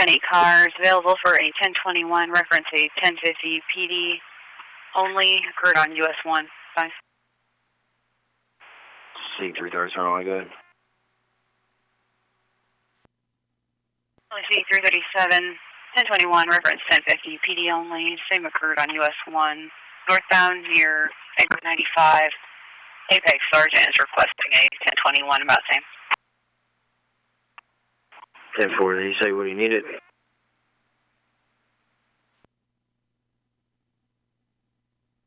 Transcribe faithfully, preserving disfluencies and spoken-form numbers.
ten eight cars available for a ten twenty-one, reference a ten fifty P D only, occurred on U S one. Five. C three thirty, turn on, go ahead. C three thirty-seven, ten twenty-one, reference ten fifty P D only, same occurred on U S one. Northbound near Exit ninety-five. Apex Sergeant is requesting a ten twenty-one, about same. ten forty, did you say what he needed?